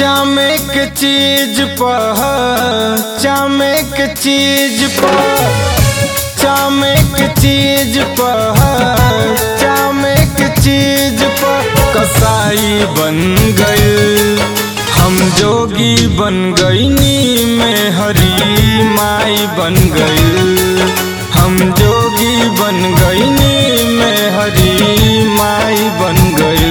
चामे के चीज पर चामे के चीज पर चामे के चीज पर चामे के चीज पर कसाई बन गए हम जोगी बन गईनी में हरी माई बन गई हम जोगी बन गईनी में हरी माई बन गई।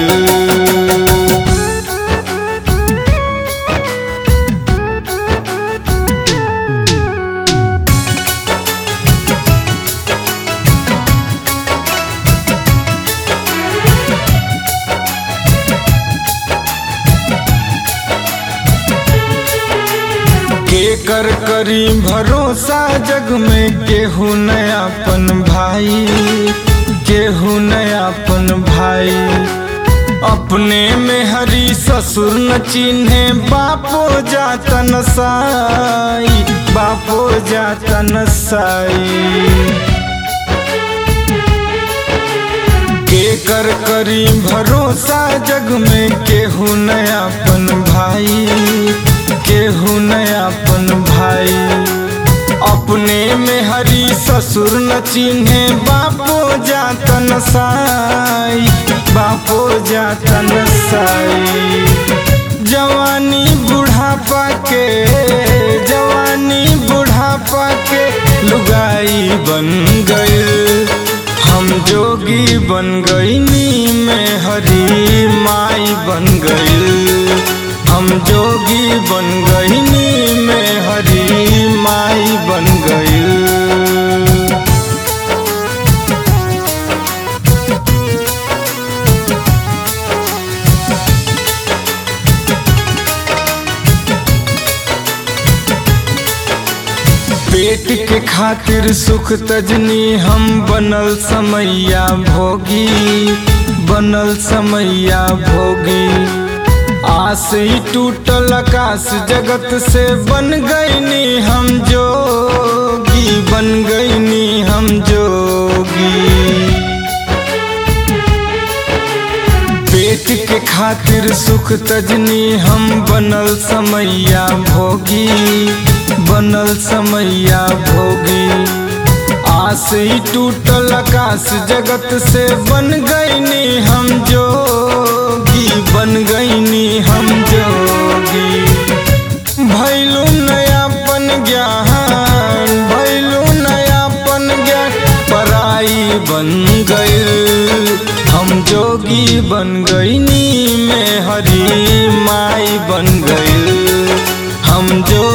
केकर करी भरोसा जग में केहू नयापन भाई केहू नयापन भाई अपने में हरी ससुर न चिन्हे बापो जाता नसाई बापो जाता नसाई। केकर करी भरोसा जग में केहू नयापन भाई केहू नयापन भाई अपने में हरी ससुर न चिन्हे बापो जाता नसाई बापो जाता नसाई। जवानी बुढ़ापा के जवानी बुढ़ापा के लुगाई बन गए हम जोगी बन गईनी में हरी माई बन गई हम जोगी बन गईनी में हरी माई बन गई। पेट के खातिर सुख तजनी हम बनल समैया भोगी बनल समैया भोगी आस ही टूटल आकाश जगत से बन गईनी हम जोगी बन गईनी हम जोगी। पेट के खातिर सुख तजनी हम बनल समैया भोगी बनल समैया भोगी आस ही टूटल आकाश जगत से बन गईनी हम जोगी बन गईनी हम जोगी। भैलू नयापन ज्ञान भैलू नयापन ज्ञान पराई बन गए हम जोगी बन गईनी में हरी माई बन गई हम जो